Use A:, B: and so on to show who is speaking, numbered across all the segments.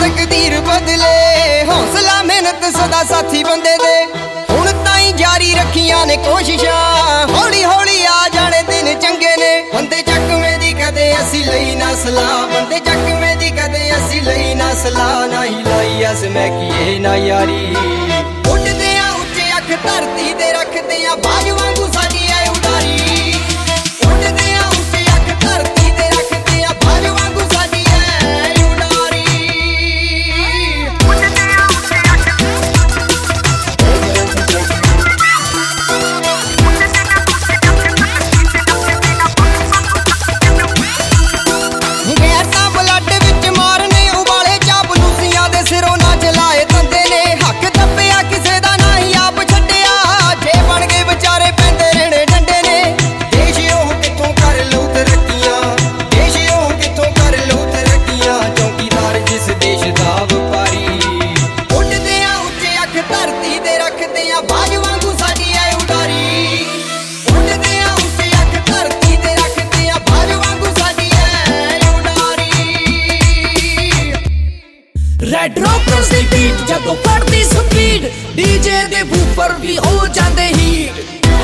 A: तकदीर बदले हौसला मेहनत सदा साथी बंदे दे हुण ताईं जारी रखियां ने कोशिशां हौली हौली आ जाने दिन चंगे ने बंदे चकवे दी कदे असी लई ना सलाह बंदे चकवे दी कदे असी लई ना सलाह ना ही लाई अस मैं कीए ना यारी उड़दे आ उच्चे अख धरती ते रखदे आ बाज वांगू साडी ऐ उडारी उड़दे आ उच्चे अख धरती ते रखदे आ बाज वांगू साडी ऐ उडारी गैरता ब्लड विच मारने उबाले चापलूसियां दे सिरों ना चलाए तंदे ने हक दब्बिया किसे दा ना ही आप छड्डिया जे बन गए विचारे पैंदे रहने डंडे ने देश ओह कित्थों कर लऊ तरक्कियां देश ओह कित्थों कर लऊ तरक्कियां चौकीदार जिस देश दा वपारी उड़दे आ उच्चे अख धरती ते रखदे आ बाज वांगू साडी ऐ उडारी उड़दे आ उच्चे अख धरती ते रखदे आ बाज वांगू साडी ऐ उडारी
B: ਰੈਡ ਰੌਕਰਸ ਦੀ ਬੀਟ ਜਦੋਂ ਫੜਦੀ ਸਪੀਡ ਡੀਜੇ ਦੇ ਵੂਫਰ ਵੀ ਹੋ ਜਾਂਦੇ ਹੀਟ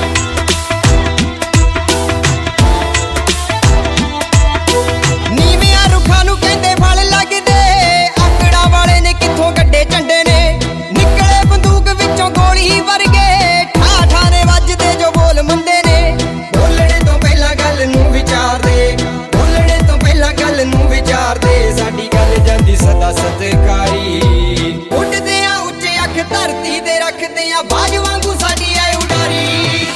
A: ਨੀਵਿਆਂ ਰੁੱਖਾਂ ਨੂੰ ਕਹਿੰਦੇ ਫਲ ਲੱਗਦੇ ਆਕੜਾਂ ਵਾਲੇ ਨੇ ਕਿੱਥੋਂ ਗੱਡੇ ਝੰਡੇ ਨੇ ਨਿਕਲੇ ਬੰਦੂਕ ਵਿੱਚੋਂ ਗੋਲੀ ਵਰਗੇ ਠਾ ਠਾ ਨੇ ਵੱਜਦੇ ਜੋ ਬੋਲ ਮੰਦੇ ਨੇ ਬੋਲਣੇ ਤੋਂ ਪਹਿਲਾਂ ਗੱਲ ਨੂੰ ਵਿਚਾਰਦੇ ਬੋਲਣੇ ਤੋਂ ਪਹਿਲਾਂ ਗੱਲ ਨੂੰ ਵਿਚਾਰਦੇ ਸਾਡੀ ਗੱਲ ਜਾਂਦੀ ਸਦਾ ਸਤਿਕਾਰੀ ਉੱਡਦੇ ਆ ਉੱਚੇ ਅੱਖ ਧਰਤੀ ਤੇ ਰੱਖਦੇ ਆ ਬਾਜ ਵਾਂਗੂ ਸਾਡੀ ਐ ਉਡਾਰੀ